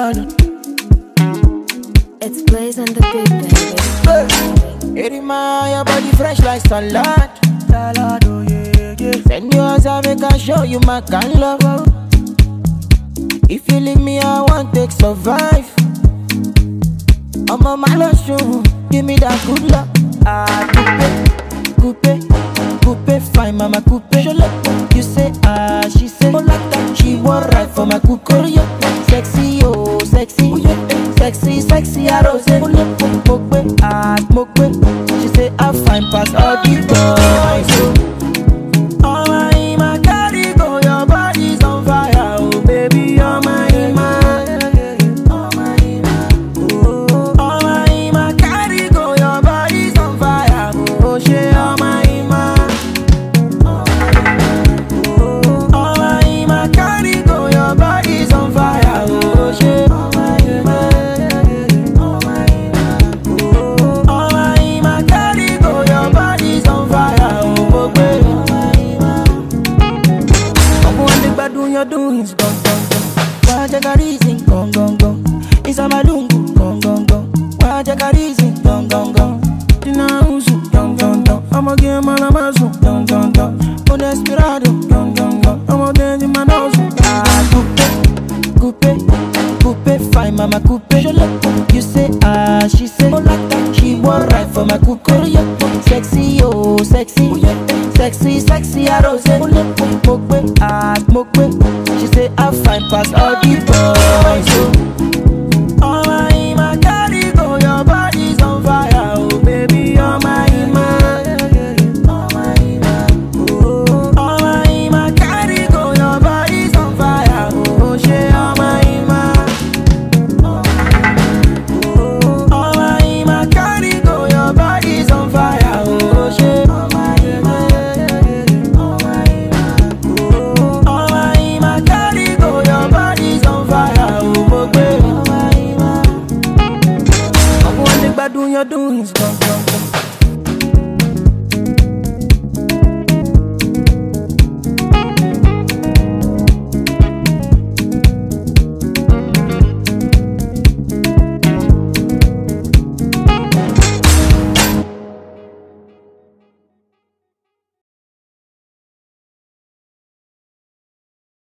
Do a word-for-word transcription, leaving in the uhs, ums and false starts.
It's Blaze and the Big Baby. Hey, Erima, your body fresh like salad. Salad, oh yeah, yeah. Send yours, I make I show you my kind love. If you leave me, I want to survive. I'm on my last show, give me that good luck. Ah, coupe, coupe, coupe, fine, mama, coupe. You say ah, she say, oh like that. She want right for my coupe. Sexy, oh, sexy, sexy, sexy, I rose. Mokbe, ah, mokbe. She say I fine past all the boys. Oh my, my carry go, your body's on fire, oh baby, oh my, my. You're doing is gone, gone, gone. Why take a reason, gone, gone, gone. It's a malungu, gone, gone, gone. Why take a reason, gone, gone, gone. Tina usu, gone, gone, gone. I'm a game man, I'm a zoo, gone, gone, gone. On desperado, gone, gone, gone. I'm a dance in my nose. Ah, coupe, coupe, coupe, fine, mama, coupe. You say ah, she say, oh like that. She want right for my coupe. Sexy, oh, sexy, sexy, sexy, I rose. Mokbe, ah, mokbe. She say I fine past all